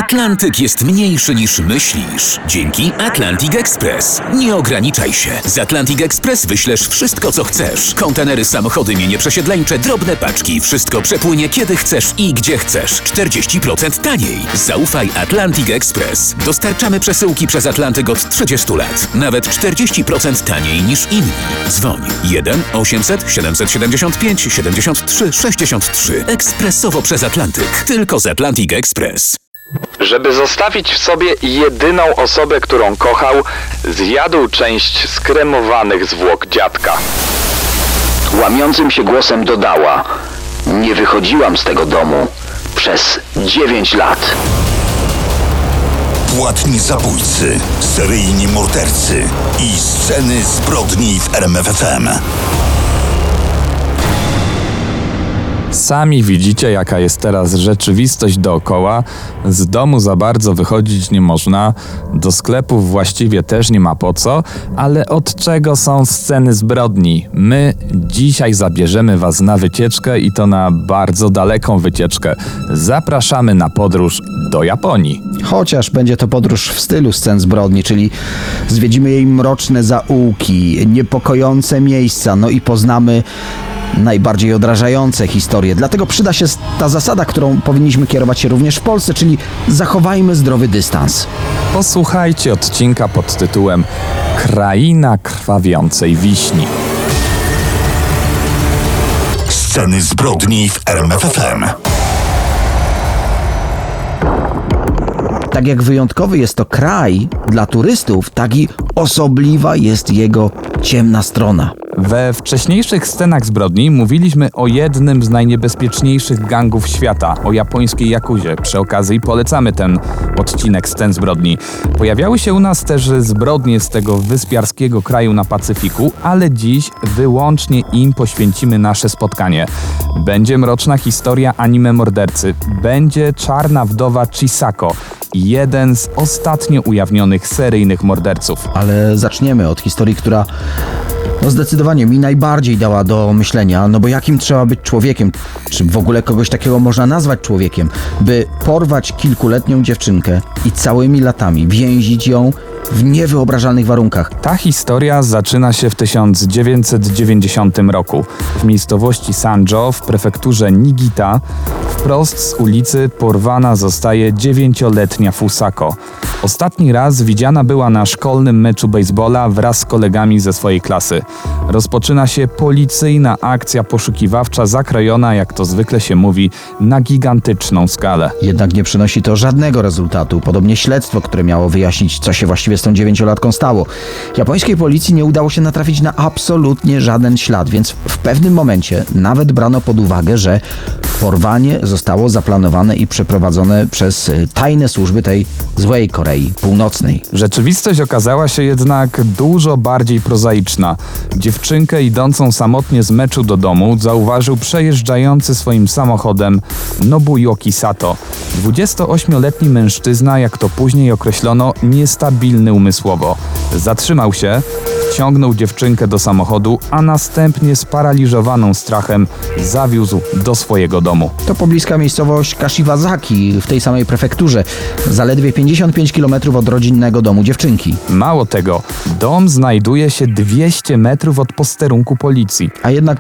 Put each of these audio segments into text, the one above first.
Atlantyk jest mniejszy niż myślisz. Dzięki Atlantic Express. Nie ograniczaj się. Z Atlantic Express wyślesz wszystko, co chcesz. Kontenery, samochody, mienie przesiedleńcze, drobne paczki. Wszystko przepłynie kiedy chcesz i gdzie chcesz. 40% taniej. Zaufaj Atlantic Express. Dostarczamy przesyłki przez Atlantyk od 30 lat. Nawet 40% taniej niż inni. Dzwoń 1 800 775 73 63. Ekspresowo przez Atlantyk. Tylko z Atlantic Express. Żeby zostawić w sobie jedyną osobę, którą kochał, zjadł część skremowanych zwłok dziadka. Łamiącym się głosem dodała: nie wychodziłam z tego domu przez 9 lat. Płatni zabójcy, seryjni mordercy i sceny zbrodni w RMF FM. Sami widzicie, jaka jest teraz rzeczywistość dookoła. Z domu za bardzo wychodzić nie można, do sklepów właściwie też nie ma po co, ale od czego są sceny zbrodni? My dzisiaj zabierzemy was na wycieczkę i to na bardzo daleką wycieczkę. Zapraszamy na podróż do Japonii. Chociaż będzie to podróż w stylu scen zbrodni, czyli zwiedzimy jej mroczne zaułki, niepokojące miejsca, no i poznamy najbardziej odrażające historie. Dlatego przyda się ta zasada, którą powinniśmy kierować się również w Polsce, czyli zachowajmy zdrowy dystans. Posłuchajcie odcinka pod tytułem Kraina krwawiącej wiśni. Sceny zbrodni w RMF FM. Tak jak wyjątkowy jest to kraj dla turystów, tak i osobliwa jest jego ciemna strona. We wcześniejszych scenach zbrodni mówiliśmy o jednym z najniebezpieczniejszych gangów świata, o japońskiej Jakuzie. Przy okazji polecamy ten odcinek scen zbrodni. Pojawiały się u nas też zbrodnie z tego wyspiarskiego kraju na Pacyfiku, ale dziś wyłącznie im poświęcimy nasze spotkanie. Będzie mroczna historia anime mordercy, będzie czarna wdowa Chisako, jeden z ostatnio ujawnionych seryjnych morderców. Ale zaczniemy od historii, która zdecydowanie mi najbardziej dała do myślenia, no bo jakim trzeba być człowiekiem, czy w ogóle kogoś takiego można nazwać człowiekiem, by porwać kilkuletnią dziewczynkę i całymi latami więzić ją w niewyobrażalnych warunkach. Ta historia zaczyna się w 1990 roku. W miejscowości Sanjo w prefekturze Niigita wprost z ulicy porwana zostaje 9-letnia Fusako. Ostatni raz widziana była na szkolnym meczu baseballa wraz z kolegami ze swojej klasy. Rozpoczyna się policyjna akcja poszukiwawcza zakrojona, jak to zwykle się mówi, na gigantyczną skalę. Jednak nie przynosi to żadnego rezultatu. Podobnie śledztwo, które miało wyjaśnić, co się właściwie z tą 9-latką stało. Japońskiej policji nie udało się natrafić na absolutnie żaden ślad, więc w pewnym momencie nawet brano pod uwagę, że porwanie zostało zaplanowane i przeprowadzone przez tajne służby tej złej Korei Północnej. Rzeczywistość okazała się jednak dużo bardziej prozaiczna. Dziewczynkę idącą samotnie z meczu do domu zauważył przejeżdżający swoim samochodem Nobuyuki Sato. 28-letni mężczyzna, jak to później określono, niestabilny umysłowo. Zatrzymał się, wciągnął dziewczynkę do samochodu, a następnie sparaliżowaną strachem zawiózł do swojego domu. To pobliska miejscowość Kashiwazaki w tej samej prefekturze, zaledwie 55 km od rodzinnego domu dziewczynki. Mało tego, dom znajduje się 200 metrów od posterunku policji. A jednak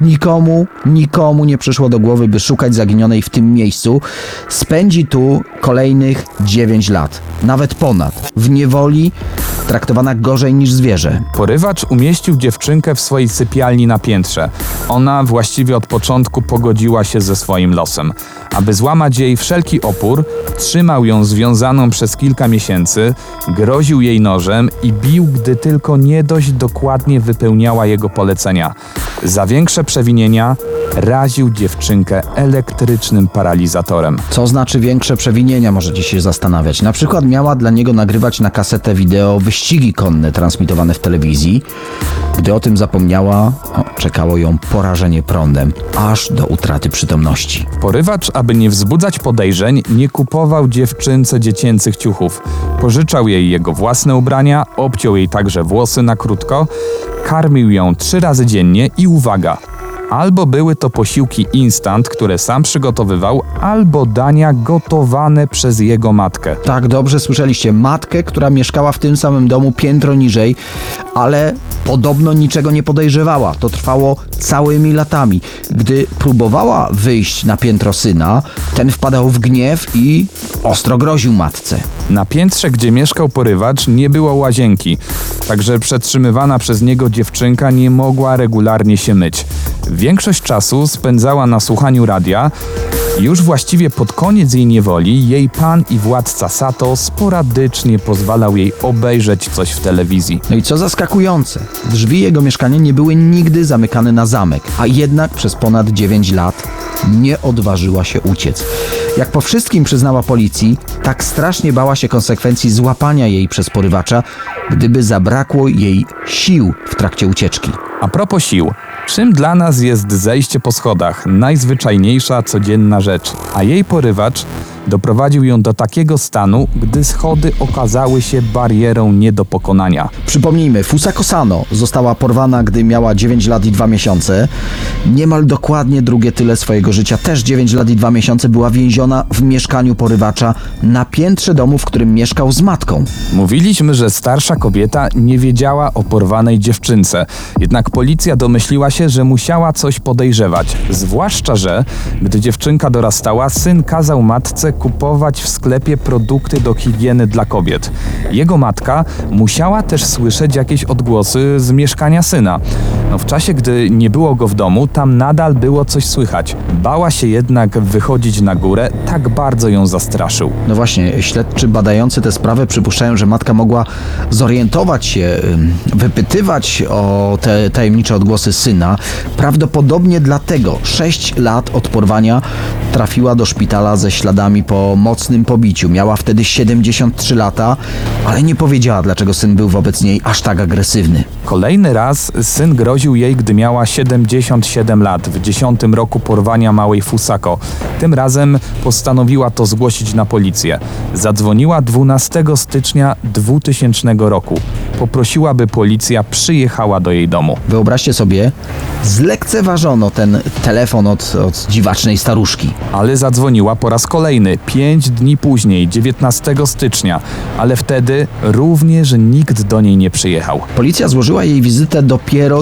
nikomu nie przyszło do głowy, by szukać zaginionej w tym miejscu. Spędzi tu kolejnych 9 lat, nawet ponad, w niewoli, traktowana gorzej niż zwierzę. Porywacz umieścił dziewczynkę w swojej sypialni na piętrze. Ona właściwie od początku pogodziła się ze swoim losem. Aby złamać jej wszelki opór, trzymał ją związaną przez kilka miesięcy, groził jej nożem i bił, gdy tylko nie dość dokładnie wypełniała jego polecenia. Za większe przewinienia raził dziewczynkę elektrycznym paralizatorem. Co znaczy większe przewinienia, możecie się zastanawiać. Na przykład miała dla niego nagrywać na kasetę wideo wyścigi konne transmitowane w telewizji. Gdy o tym zapomniała, czekało ją porażenie prądem, aż do utraty przytomności. Porywacz, aby nie wzbudzać podejrzeń, nie kupował dziewczynce dziecięcych ciuchów. Pożyczał jej jego własne ubrania, obciął jej także włosy na krótko, karmił ją 3 razy dziennie i uwaga, Albo były to posiłki instant, które sam przygotowywał, albo dania gotowane przez jego matkę. Tak, dobrze słyszeliście. Matkę, która mieszkała w tym samym domu piętro niżej, ale podobno niczego nie podejrzewała. To trwało całymi latami. Gdy próbowała wyjść na piętro syna, ten wpadał w gniew i ostro groził matce. Na piętrze, gdzie mieszkał porywacz, nie było łazienki, także przetrzymywana przez niego dziewczynka nie mogła regularnie się myć. Większość czasu spędzała na słuchaniu radia. Już właściwie pod koniec jej niewoli jej pan i władca Sato sporadycznie pozwalał jej obejrzeć coś w telewizji. No i co zaskakujące, drzwi jego mieszkania nie były nigdy zamykane na zamek, a jednak przez ponad 9 lat nie odważyła się uciec. Jak po wszystkim przyznała policji, tak strasznie bała się konsekwencji złapania jej przez porywacza, gdyby zabrakło jej sił w trakcie ucieczki. A propos sił, czym dla nas jest zejście po schodach? Najzwyczajniejsza, codzienna rzecz. A jej porywacz doprowadził ją do takiego stanu, gdy schody okazały się barierą nie do pokonania. Przypomnijmy, Fusako Sano została porwana, gdy miała 9 lat i 2 miesiące. Niemal dokładnie drugie tyle swojego życia, też 9 lat i 2 miesiące, była więziona w mieszkaniu porywacza na piętrze domu, w którym mieszkał z matką. Mówiliśmy, że starsza kobieta nie wiedziała o porwanej dziewczynce. Jednak policja domyśliła się, że musiała coś podejrzewać. Zwłaszcza, że gdy dziewczynka dorastała, syn kazał matce kupować w sklepie produkty do higieny dla kobiet. Jego matka musiała też słyszeć jakieś odgłosy z mieszkania syna. W czasie, gdy nie było go w domu, tam nadal było coś słychać. Bała się jednak wychodzić na górę, tak bardzo ją zastraszył. No właśnie, śledczy badający tę sprawę przypuszczają, że matka mogła zorientować się, wypytywać o te tajemnicze odgłosy syna. Prawdopodobnie dlatego 6 lat od porwania trafiła do szpitala ze śladami po mocnym pobiciu. Miała wtedy 73 lata, ale nie powiedziała, dlaczego syn był wobec niej aż tak agresywny. Kolejny raz syn groził jej, gdy miała 77 lat, w 10 roku porwania małej Fusako. Tym razem postanowiła to zgłosić na policję. Zadzwoniła 12 stycznia 2000 roku. Poprosiła, by policja przyjechała do jej domu. Wyobraźcie sobie, zlekceważono ten telefon od dziwacznej staruszki. Ale zadzwoniła po raz kolejny, 5 dni później, 19 stycznia, ale wtedy również nikt do niej nie przyjechał. Policja złożyła jej wizytę dopiero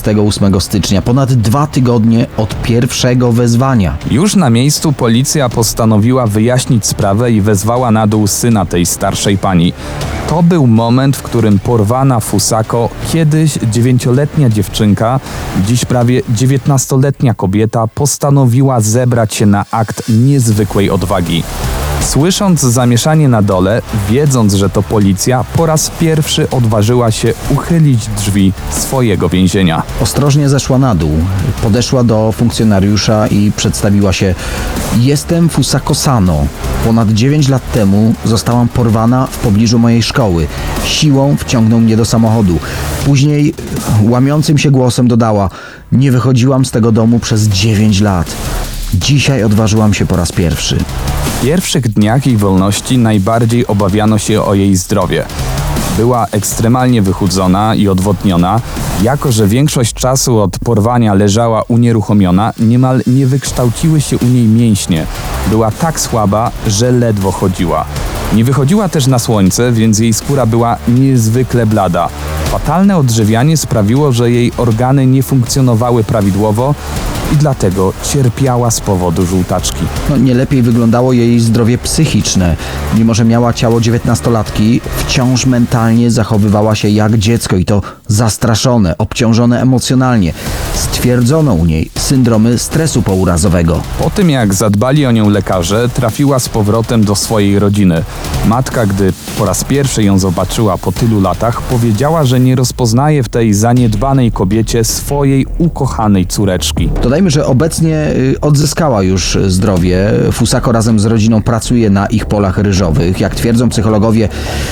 28 stycznia, ponad 2 tygodnie od pierwszego wezwania. Już na miejscu policja postanowiła wyjaśnić sprawę i wezwała na dół syna tej starszej pani. To był moment, w którym porwana Fusako, kiedyś 9-letnia dziewczynka, dziś prawie 19-letnia kobieta, postanowiła zebrać się na akt niezwykłej odwagi. Słysząc zamieszanie na dole, wiedząc, że to policja, po raz pierwszy odważyła się uchylić drzwi swojego więzienia. Ostrożnie zeszła na dół, podeszła do funkcjonariusza i przedstawiła się: jestem Fusako Sano. Ponad 9 lat temu zostałam porwana w pobliżu mojej szkoły. Siłą wciągnął mnie do samochodu. Później łamiącym się głosem dodała: nie wychodziłam z tego domu przez 9 lat. Dzisiaj odważyłam się po raz pierwszy. W pierwszych dniach jej wolności najbardziej obawiano się o jej zdrowie. Była ekstremalnie wychudzona i odwodniona, jako że większość czasu od porwania leżała unieruchomiona, niemal nie wykształciły się u niej mięśnie. Była tak słaba, że ledwo chodziła. Nie wychodziła też na słońce, więc jej skóra była niezwykle blada. Fatalne odżywianie sprawiło, że jej organy nie funkcjonowały prawidłowo i dlatego cierpiała z powodu żółtaczki. Nie lepiej wyglądało jej zdrowie psychiczne. Mimo że miała ciało 19-latki, wciąż mentalnie zachowywała się jak dziecko i to zastraszone, obciążone emocjonalnie. Stwierdzono u niej syndromy stresu pourazowego. Po tym jak zadbali o nią lekarze, trafiła z powrotem do swojej rodziny. Matka, gdy po raz pierwszy ją zobaczyła po tylu latach, powiedziała, że nie rozpoznaje w tej zaniedbanej kobiecie swojej ukochanej córeczki. Dodajmy, że obecnie odzyskała już zdrowie. Fusako razem z rodziną pracuje na ich polach ryżowych. Jak twierdzą psychologowie,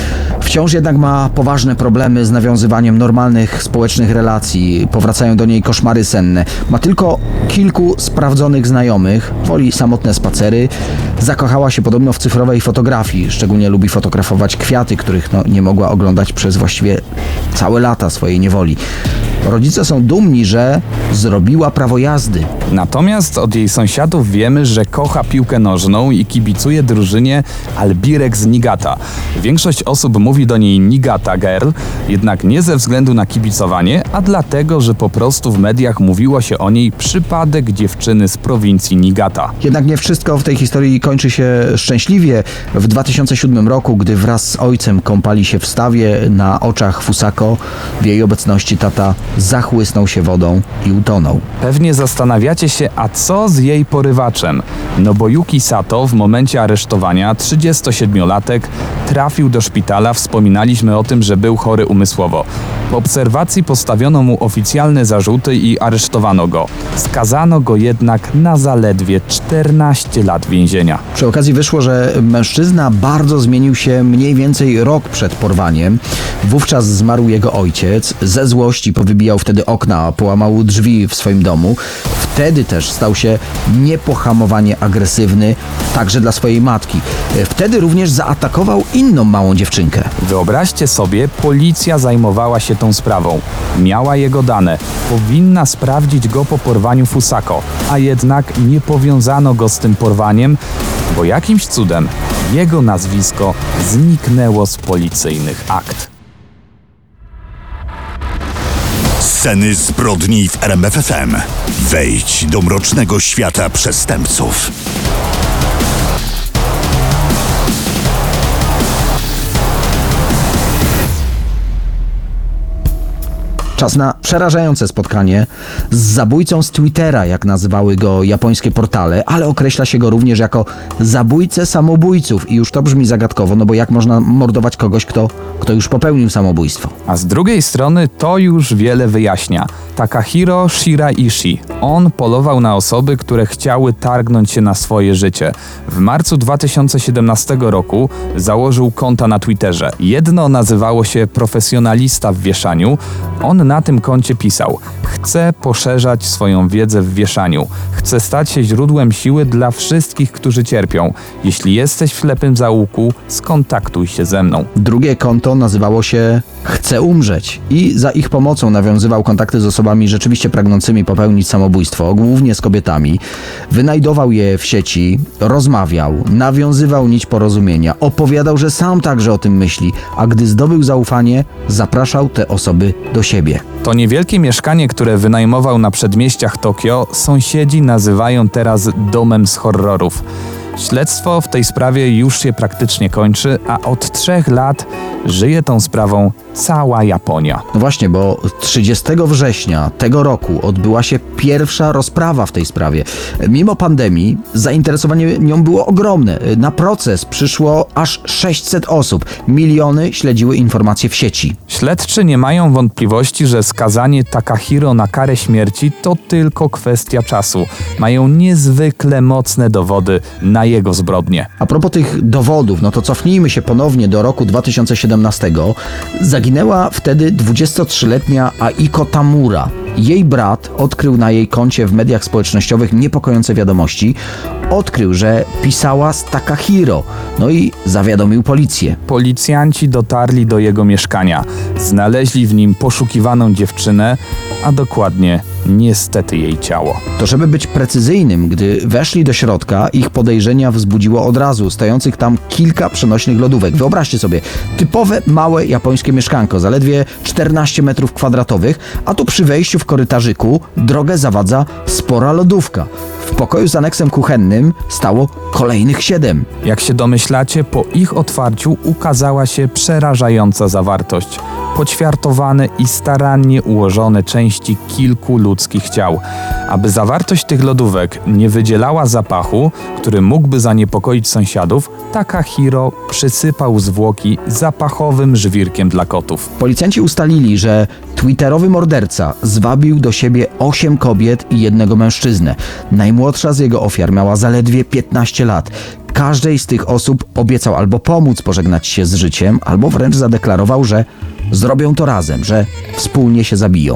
wciąż jednak ma poważne problemy z nawiązywaniem normalnych społecznych relacji. Powracają do niej koszmary senne. Ma tylko kilku sprawdzonych znajomych. Woli samotne spacery. Zakochała się podobno w cyfrowej fotografii. Szczególnie lubi fotografować kwiaty, których nie mogła oglądać przez właściwie całe lata swojej niewoli. Rodzice są dumni, że zrobiła prawo jazdy. Natomiast od jej sąsiadów wiemy, że kocha piłkę nożną i kibicuje drużynie Albirex Niigata. Większość osób mówi do niej Niigata Girl, jednak nie ze względu na kibicowanie, a dlatego, że po prostu w mediach mówiło się o niej przypadek dziewczyny z prowincji Niigata. Jednak nie wszystko w tej historii kończy się szczęśliwie. W 2007 roku, gdy wraz z ojcem kąpali się w stawie, na oczach Fusako, w jej obecności tata zachłysnął się wodą i utonął. Pewnie zastanawiacie się, a co z jej porywaczem? Nobuyuki Sato w momencie aresztowania, 37-latek, trafił do szpitala. Wspominaliśmy o tym, że był chory umysłowo. Po obserwacji postawiono mu oficjalne zarzuty i aresztowano go. Skazano go jednak na zaledwie 14 lat więzienia. Przy okazji wyszło, że mężczyzna bardzo zmienił się mniej więcej rok przed porwaniem. Wówczas zmarł jego ojciec. Ze złości powybijał wtedy okna, połamał drzwi w swoim domu. Wtedy też stał się niepohamowanie agresywny, także dla swojej matki. Wtedy również zaatakował inną małą dziewczynkę. Wyobraźcie sobie, policja zajmowała się tą sprawą. Miała jego dane. Powinna sprawdzić go po porwaniu Fusako, a jednak nie powiązano go z tym porwaniem, bo jakimś cudem jego nazwisko zniknęło z policyjnych akt. Sceny zbrodni w RMF FM. Wejdź do mrocznego świata przestępców. Czas na przerażające spotkanie z zabójcą z Twittera, jak nazywały go japońskie portale, ale określa się go również jako zabójcę samobójców. I już to brzmi zagadkowo, no bo jak można mordować kogoś, kto już popełnił samobójstwo? A z drugiej strony to już wiele wyjaśnia. Takahiro Shiraishi. On polował na osoby, które chciały targnąć się na swoje życie. W marcu 2017 roku założył konta na Twitterze. Jedno nazywało się Profesjonalista w wieszaniu. On na tym koncie pisał: chcę poszerzać swoją wiedzę w wieszaniu. Chcę stać się źródłem siły dla wszystkich, którzy cierpią. Jeśli jesteś w ślepym zaułku, skontaktuj się ze mną. Drugie konto nazywało się Chcę umrzeć i za ich pomocą nawiązywał kontakty z osobami rzeczywiście pragnącymi popełnić samobójstwo, głównie z kobietami. Wynajdował je w sieci, rozmawiał, nawiązywał nić porozumienia, opowiadał, że sam także o tym myśli, a gdy zdobył zaufanie, zapraszał te osoby do siebie. To niewielkie mieszkanie, które wynajmował na przedmieściach Tokio, sąsiedzi nazywają teraz domem z horrorów. Śledztwo w tej sprawie już się praktycznie kończy, a od 3 lat żyje tą sprawą cała Japonia. No właśnie, bo 30 września tego roku odbyła się pierwsza rozprawa w tej sprawie. Mimo pandemii zainteresowanie nią było ogromne. Na proces przyszło aż 600 osób. Miliony śledziły informacje w sieci. Śledczy nie mają wątpliwości, że skazanie Takahiro na karę śmierci to tylko kwestia czasu. Mają niezwykle mocne dowody na jego zbrodnie. A propos tych dowodów, no to cofnijmy się ponownie do roku 2017. Zaginęła wtedy 23-letnia Aiko Tamura. Jej brat odkrył na jej koncie w mediach społecznościowych niepokojące wiadomości. Odkrył, że pisała z Takahiro. No i zawiadomił policję. Policjanci dotarli do jego mieszkania. Znaleźli w nim poszukiwaną dziewczynę, a dokładnie niestety jej ciało. To żeby być precyzyjnym, gdy weszli do środka, ich podejrzenia wzbudziło od razu stojących tam kilka przenośnych lodówek. Wyobraźcie sobie, typowe małe japońskie mieszkanko, zaledwie 14 metrów kwadratowych, a tu przy wejściu w korytarzyku drogę zawadza spora lodówka. W pokoju z aneksem kuchennym stało kolejnych 7. Jak się domyślacie, po ich otwarciu ukazała się przerażająca zawartość. Poćwiartowane i starannie ułożone części kilku ludzkich ciał. Aby zawartość tych lodówek nie wydzielała zapachu, który mógłby zaniepokoić sąsiadów, Takahiro przysypał zwłoki zapachowym żwirkiem dla kotów. Policjanci ustalili, że twitterowy morderca zwabił do siebie 8 kobiet i 1 mężczyznę. Najmłodsza z jego ofiar miała zaledwie 15 lat. Każdej z tych osób obiecał albo pomóc pożegnać się z życiem, albo wręcz zadeklarował, że zrobią to razem, że wspólnie się zabiją.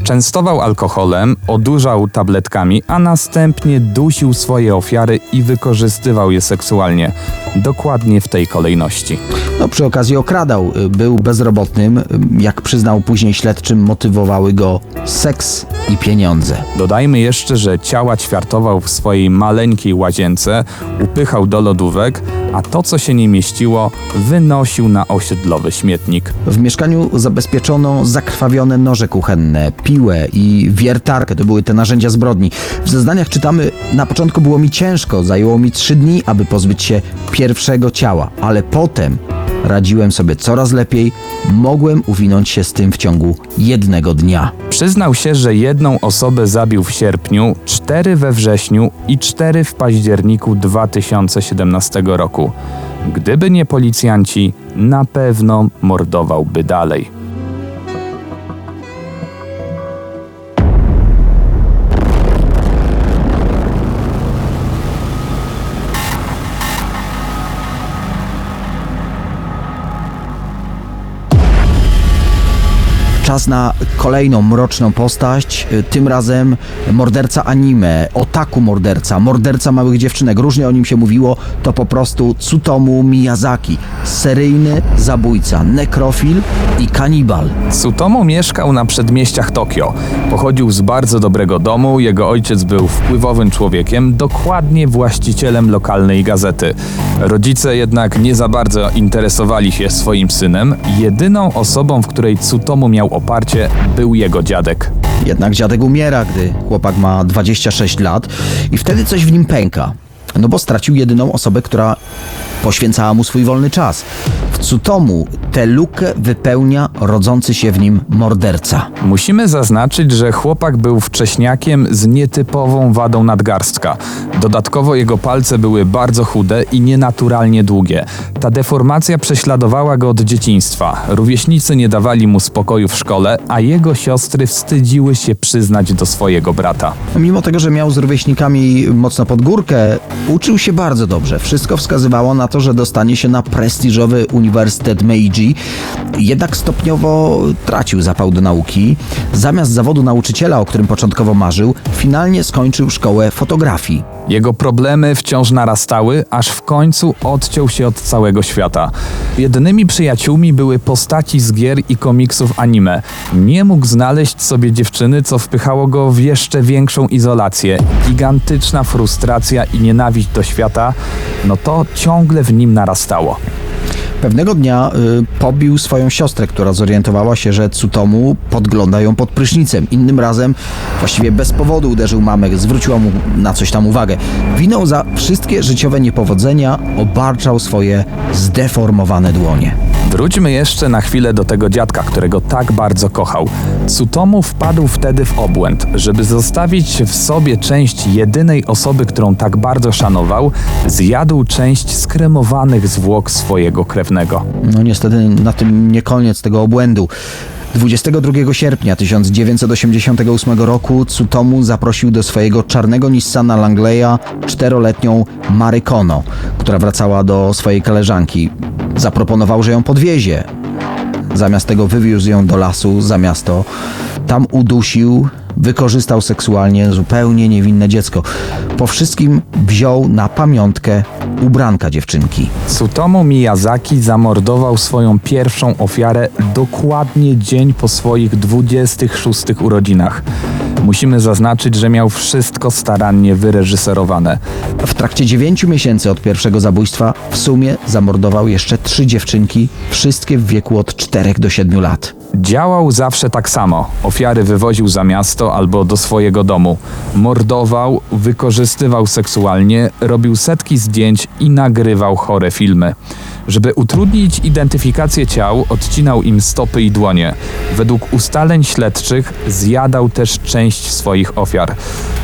Częstował alkoholem, odurzał tabletkami, a następnie dusił swoje ofiary i wykorzystywał je seksualnie. Dokładnie w tej kolejności. Przy okazji okradał. Był bezrobotnym. Jak przyznał później śledczym, motywowały go seks i pieniądze. Dodajmy jeszcze, że ciała ćwiartował w swojej maleńkiej łazience, upychał do lodówek, a to, co się nie mieściło, wynosił na osiedlowy śmietnik. W mieszkaniu zabezpieczono zakrwawione noże kuchenne, piłę i wiertarkę. To były te narzędzia zbrodni. W zeznaniach czytamy: na początku było mi ciężko, zajęło mi 3 dni, aby pozbyć się pierwszego ciała, ale potem radziłem sobie coraz lepiej, mogłem uwinąć się z tym w ciągu 1 dnia. Przyznał się, że 1 osobę zabił w sierpniu, 4 we wrześniu i 4 w październiku 2017 roku. Gdyby nie policjanci, na pewno mordowałby dalej. Czas na kolejną mroczną postać, tym razem morderca anime, otaku morderca małych dziewczynek. Różnie o nim się mówiło, to po prostu Tsutomu Miyazaki. Seryjny zabójca, nekrofil i kanibal. Tsutomu mieszkał na przedmieściach Tokio. Pochodził z bardzo dobrego domu, jego ojciec był wpływowym człowiekiem, dokładnie właścicielem lokalnej gazety. Rodzice jednak nie za bardzo interesowali się swoim synem. Jedyną osobą, w której Tsutomu miał oparcie, był jego dziadek. Jednak dziadek umiera, gdy chłopak ma 26 lat i wtedy coś w nim pęka. Bo stracił jedyną osobę, która poświęcała mu swój wolny czas. W Tsutomu tę lukę wypełnia rodzący się w nim morderca. Musimy zaznaczyć, że chłopak był wcześniakiem z nietypową wadą nadgarstka. Dodatkowo jego palce były bardzo chude i nienaturalnie długie. Ta deformacja prześladowała go od dzieciństwa. Rówieśnicy nie dawali mu spokoju w szkole, a jego siostry wstydziły się przyznać do swojego brata. Mimo tego, że miał z rówieśnikami mocno pod górkę, uczył się bardzo dobrze. Wszystko wskazywało na to, że dostanie się na prestiżowy Uniwersytet Meiji. Jednak stopniowo tracił zapał do nauki. Zamiast zawodu nauczyciela, o którym początkowo marzył, finalnie skończył szkołę fotografii. Jego problemy wciąż narastały, aż w końcu odciął się od całego świata. Jedynymi przyjaciółmi były postaci z gier i komiksów anime. Nie mógł znaleźć sobie dziewczyny, co wpychało go w jeszcze większą izolację. Gigantyczna frustracja i nienawiść do świata, to ciągle w nim narastało. Pewnego dnia pobił swoją siostrę, która zorientowała się, że Tsutomu podgląda ją pod prysznicem. Innym razem, właściwie bez powodu, uderzył mamę, zwróciła mu na coś tam uwagę. Winą za wszystkie życiowe niepowodzenia obarczał swoje zdeformowane dłonie. Wróćmy jeszcze na chwilę do tego dziadka, którego tak bardzo kochał. Tsutomu wpadł wtedy w obłęd. Żeby zostawić w sobie część jedynej osoby, którą tak bardzo szanował, zjadł część skremowanych zwłok swojego krewnego. Niestety na tym nie koniec tego obłędu. 22 sierpnia 1988 roku Tsutomu zaprosił do swojego czarnego Nissana Langleya 4-letnią Mary Kono, która wracała do swojej koleżanki. Zaproponował, że ją podwiezie. Zamiast tego wywiózł ją do lasu za miasto. Tam udusił, wykorzystał seksualnie zupełnie niewinne dziecko. Po wszystkim wziął na pamiątkę ubranka dziewczynki. Tsutomu Miyazaki zamordował swoją pierwszą ofiarę dokładnie dzień po swoich 26 urodzinach. Musimy zaznaczyć, że miał wszystko starannie wyreżyserowane. W trakcie 9 miesięcy od pierwszego zabójstwa w sumie zamordował jeszcze 3 dziewczynki, wszystkie w wieku od 4 do 7 lat. Działał zawsze tak samo. Ofiary wywoził za miasto albo do swojego domu. Mordował, wykorzystywał seksualnie, robił setki zdjęć i nagrywał chore filmy. Żeby utrudnić identyfikację ciał, odcinał im stopy i dłonie. Według ustaleń śledczych zjadał też część swoich ofiar.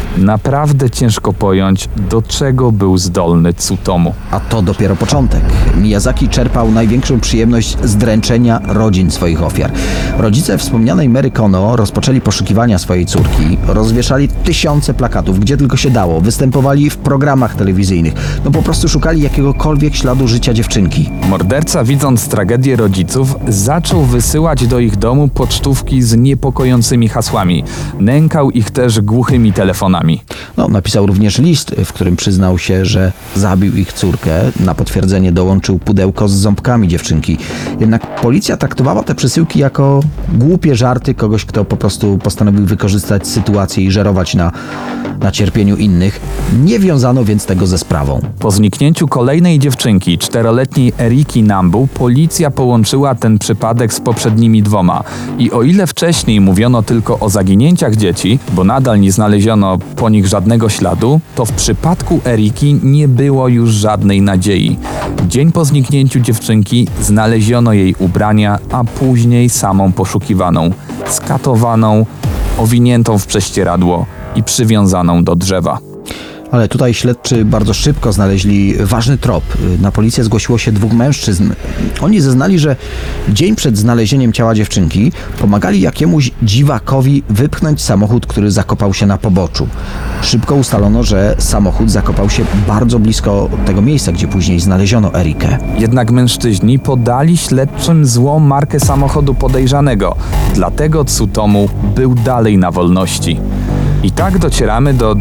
Naprawdę ciężko pojąć, do czego był zdolny Tsutomu. A to dopiero początek. Miyazaki czerpał największą przyjemność z dręczenia rodzin swoich ofiar. Rodzice wspomnianej Mary Kono rozpoczęli poszukiwania swojej córki, rozwieszali tysiące plakatów, gdzie tylko się dało, występowali w programach telewizyjnych, no po prostu szukali jakiegokolwiek śladu życia dziewczynki. Morderca, widząc tragedię rodziców, zaczął wysyłać do ich domu pocztówki z niepokojącymi hasłami. Nękał ich też głuchymi telefonami. No, napisał również list, w którym przyznał się, że zabił ich córkę. Na potwierdzenie dołączył pudełko z ząbkami dziewczynki. Jednak policja traktowała te przesyłki jako głupie żarty kogoś, kto po prostu postanowił wykorzystać sytuację i żerować na cierpieniu innych. Nie wiązano więc tego ze sprawą. Po zniknięciu kolejnej dziewczynki, 4-letniej Eriki Nambu, policja połączyła ten przypadek z poprzednimi dwoma. I o ile wcześniej mówiono tylko o zaginięciach dzieci, bo nadal nie znaleziono po nich żadnego śladu, to w przypadku Eriki nie było już żadnej nadziei. Dzień po zniknięciu dziewczynki znaleziono jej ubrania, a później samą poszukiwaną, skatowaną, owiniętą w prześcieradło i przywiązaną do drzewa. Ale tutaj śledczy bardzo szybko znaleźli ważny trop. Na policję zgłosiło się 2 mężczyzn. Oni zeznali, że dzień przed znalezieniem ciała dziewczynki pomagali jakiemuś dziwakowi wypchnąć samochód, który zakopał się na poboczu. Szybko ustalono, że samochód zakopał się bardzo blisko tego miejsca, gdzie później znaleziono Erikę. Jednak mężczyźni podali śledczym złą markę samochodu podejrzanego, dlatego Tsutomu był dalej na wolności. I tak docieramy do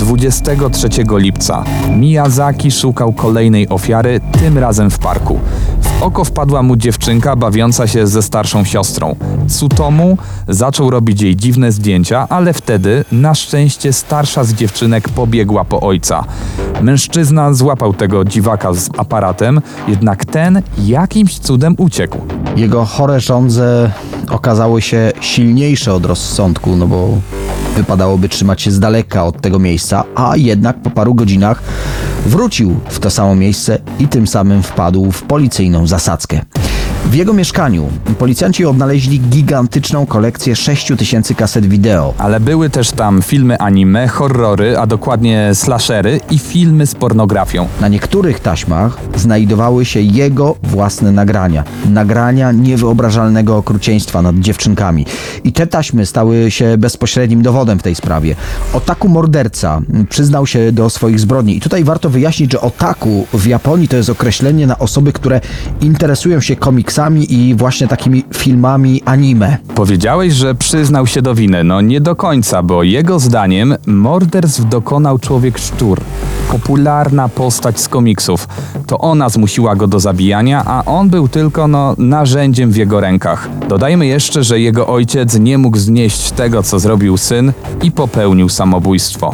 23 lipca. Miyazaki szukał kolejnej ofiary, tym razem w parku. W oko wpadła mu dziewczynka bawiąca się ze starszą siostrą. Tsutomu zaczął robić jej dziwne zdjęcia, ale wtedy na szczęście starsza z dziewczynek pobiegła po ojca. Mężczyzna złapał tego dziwaka z aparatem, jednak ten jakimś cudem uciekł. Jego chore żądze okazały się silniejsze od rozsądku, no bo wypadałoby trzymać się z daleka od tego miejsca, a jednak po paru godzinach wrócił w to samo miejsce i tym samym wpadł w policyjną zasadzkę. W jego mieszkaniu policjanci odnaleźli gigantyczną kolekcję 6000 kaset wideo. Ale były też tam filmy anime, horrory, a dokładnie slashery i filmy z pornografią. Na niektórych taśmach znajdowały się jego własne nagrania. Nagrania niewyobrażalnego okrucieństwa nad dziewczynkami. I te taśmy stały się bezpośrednim dowodem w tej sprawie. Otaku morderca przyznał się do swoich zbrodni. I tutaj warto wyjaśnić, że otaku w Japonii to jest określenie na osoby, które interesują się komiksami i właśnie takimi filmami anime. Powiedziałeś, że przyznał się do winy. No nie do końca, bo jego zdaniem morderstw dokonał człowiek szczur. Popularna postać z komiksów. To ona zmusiła go do zabijania, a on był tylko narzędziem w jego rękach. Dodajmy jeszcze, że jego ojciec nie mógł znieść tego, co zrobił syn i popełnił samobójstwo.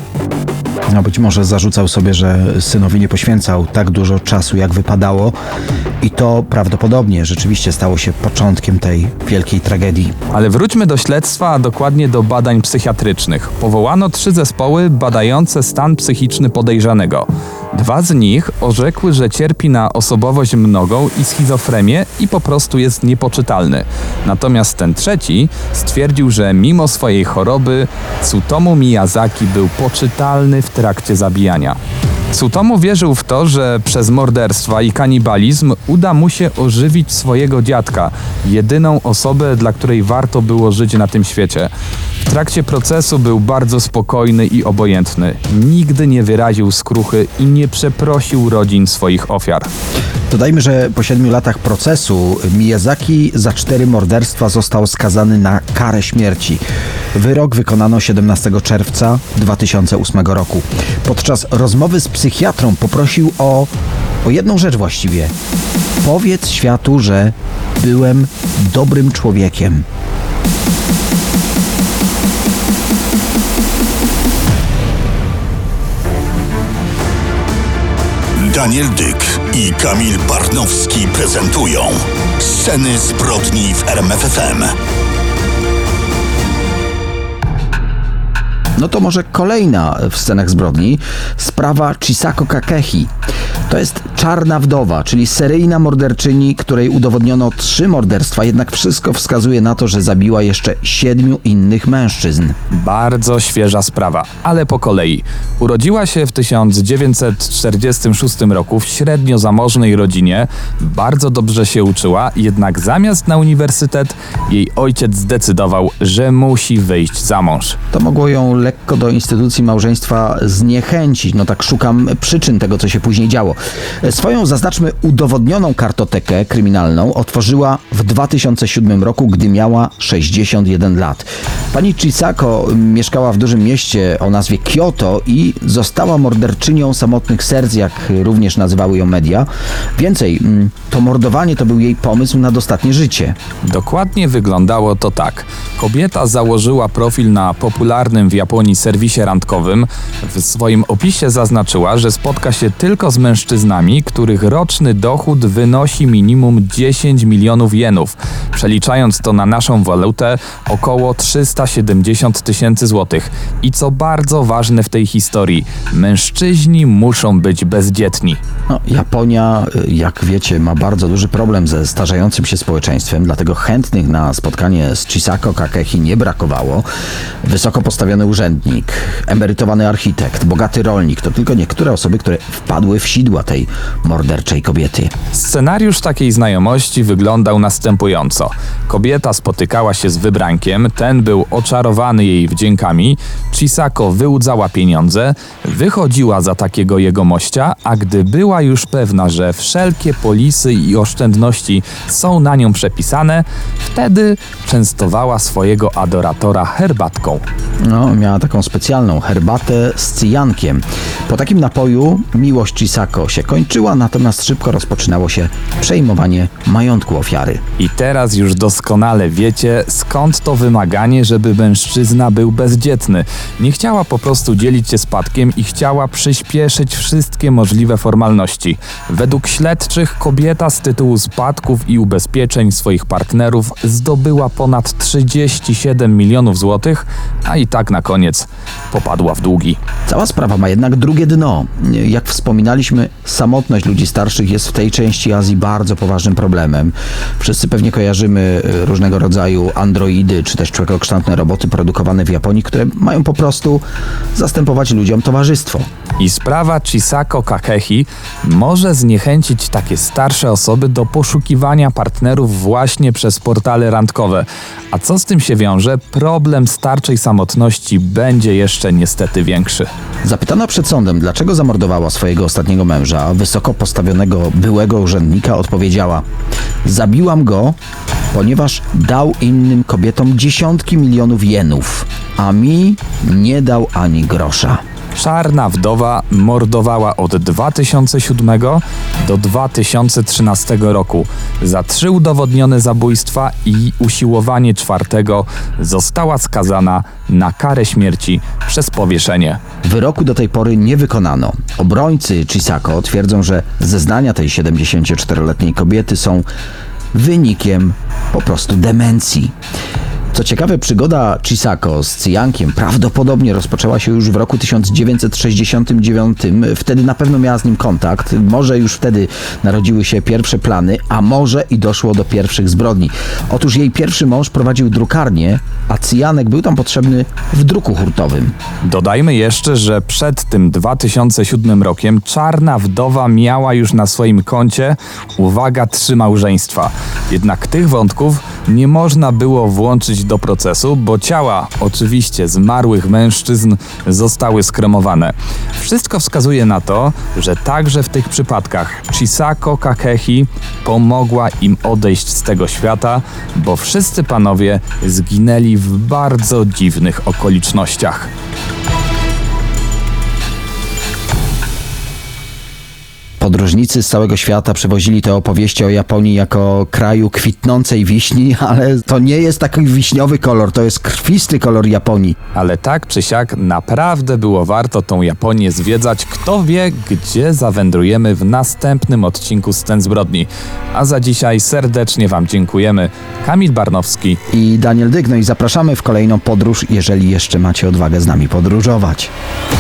No być może zarzucał sobie, że synowi nie poświęcał tak dużo czasu, jak wypadało i to prawdopodobnie rzeczywiście stało się początkiem tej wielkiej tragedii. Ale wróćmy do śledztwa, a dokładnie do badań psychiatrycznych. Powołano 3 zespoły badające stan psychiczny podejrzanego. 2 z nich orzekły, że cierpi na osobowość mnogą i schizofrenię i po prostu jest niepoczytalny. Natomiast ten 3 stwierdził, że mimo swojej choroby Tsutomu Miyazaki był poczytalny w trakcie zabijania. Tsutomu wierzył w to, że przez morderstwa i kanibalizm uda mu się ożywić swojego dziadka, jedyną osobę, dla której warto było żyć na tym świecie. W trakcie procesu był bardzo spokojny i obojętny. Nigdy nie wyraził skruchy i nie przeprosił rodzin swoich ofiar. Dodajmy, że po 7 latach procesu Miyazaki za 4 morderstwa został skazany na karę śmierci. Wyrok wykonano 17 czerwca 2008 roku. Podczas rozmowy z psychiatrą poprosił o jedną rzecz właściwie. Powiedz światu, że byłem dobrym człowiekiem. Daniel Dyk i Kamil Barnowski prezentują Sceny zbrodni w RMF FM. No to może kolejna w scenach zbrodni sprawa Chisako Kakehi. To jest Czarna Wdowa, czyli seryjna morderczyni, której udowodniono 3 morderstwa, jednak wszystko wskazuje na to, że zabiła jeszcze 7 innych mężczyzn. Bardzo świeża sprawa, ale po kolei. Urodziła się w 1946 roku w średnio zamożnej rodzinie, bardzo dobrze się uczyła, jednak zamiast na uniwersytet jej ojciec zdecydował, że musi wyjść za mąż. To mogło ją lekko do instytucji małżeństwa zniechęcić. No tak szukam przyczyn tego, co się później działo. Swoją, zaznaczmy, udowodnioną kartotekę kryminalną otworzyła w 2007 roku, gdy miała 61 lat. Pani Chisako mieszkała w dużym mieście o nazwie Kyoto i została morderczynią samotnych serc, jak również nazywały ją media. Więcej, to mordowanie to był jej pomysł na dostatnie życie. Dokładnie wyglądało to tak. Kobieta założyła profil na popularnym w Japonii serwisie randkowym. W swoim opisie zaznaczyła, że spotka się tylko z mężczyznami, których roczny dochód wynosi minimum 10 milionów jenów. Przeliczając to na naszą walutę, około 370 tysięcy złotych. I co bardzo ważne w tej historii, mężczyźni muszą być bezdzietni. No, Japonia, jak wiecie, ma bardzo duży problem ze starzejącym się społeczeństwem, dlatego chętnych na spotkanie z Chisako Kakehi nie brakowało. Wysoko postawiony urzędnik, emerytowany architekt, bogaty rolnik to tylko niektóre osoby, które wpadły w sidła tej morderczej kobiety. Scenariusz takiej znajomości wyglądał następująco. Kobieta spotykała się z wybrankiem, ten był oczarowany jej wdziękami, Chisako wyłudzała pieniądze, wychodziła za takiego jegomościa, a gdy była już pewna, że wszelkie polisy i oszczędności są na nią przepisane, wtedy częstowała swojego adoratora herbatką. No, miała taką specjalną herbatę z cyjankiem. Po takim napoju miłość Chisako się kończyła, natomiast szybko rozpoczynało się przejmowanie majątku ofiary. I teraz już doskonale wiecie, skąd to wymaganie, żeby mężczyzna był bezdzietny. Nie chciała po prostu dzielić się spadkiem i chciała przyspieszyć wszystkie możliwe formalności. Według śledczych kobieta z tytułu spadków i ubezpieczeń swoich partnerów zdobyła ponad 37 milionów złotych, a i tak na koniec popadła w długi. Cała sprawa ma jednak drugie dno. Jak wspominaliśmy, samotność ludzi starszych jest w tej części Azji bardzo poważnym problemem. Wszyscy pewnie kojarzymy różnego rodzaju androidy, czy też człowiekokształtne roboty produkowane w Japonii, które mają po prostu zastępować ludziom towarzystwo. I sprawa Chisako Kakehi może zniechęcić takie starsze osoby do poszukiwania partnerów właśnie przez portale randkowe. A co z tym się wiąże? Problem starczej samotności będzie jeszcze niestety większy. Zapytana przed sądem, dlaczego zamordowała swojego ostatniego męża, wysoko postawionego byłego urzędnika odpowiedziała: zabiłam go, ponieważ dał innym kobietom dziesiątki milionów jenów, a mi nie dał ani grosza. Czarna Wdowa mordowała od 2007 do 2013 roku. Za 3 udowodnione zabójstwa i usiłowanie 4 została skazana na karę śmierci przez powieszenie. Wyroku do tej pory nie wykonano. Obrońcy Chisako twierdzą, że zeznania tej 74-letniej kobiety są wynikiem po prostu demencji. Co ciekawe, przygoda Chisako z cyjankiem prawdopodobnie rozpoczęła się już w roku 1969. Wtedy na pewno miała z nim kontakt. Może już wtedy narodziły się pierwsze plany, a może i doszło do pierwszych zbrodni. Otóż jej pierwszy mąż prowadził drukarnię, a cyjanek był tam potrzebny w druku hurtowym. Dodajmy jeszcze, że przed tym 2007 rokiem Czarna Wdowa miała już na swoim koncie, uwaga, 3 małżeństwa. Jednak tych wątków nie można było włączyć do procesu, bo ciała, oczywiście zmarłych mężczyzn, zostały skremowane. Wszystko wskazuje na to, że także w tych przypadkach Chisako Kakehi pomogła im odejść z tego świata, bo wszyscy panowie zginęli w bardzo dziwnych okolicznościach. Podróżnicy z całego świata przywozili te opowieści o Japonii jako kraju kwitnącej wiśni, ale to nie jest taki wiśniowy kolor, to jest krwisty kolor Japonii. Ale tak czy siak naprawdę było warto tą Japonię zwiedzać. Kto wie, gdzie zawędrujemy w następnym odcinku Scen Zbrodni. A za dzisiaj serdecznie Wam dziękujemy. Kamil Barnowski I Daniel Dyk, no i zapraszamy w kolejną podróż, jeżeli jeszcze macie odwagę z nami podróżować.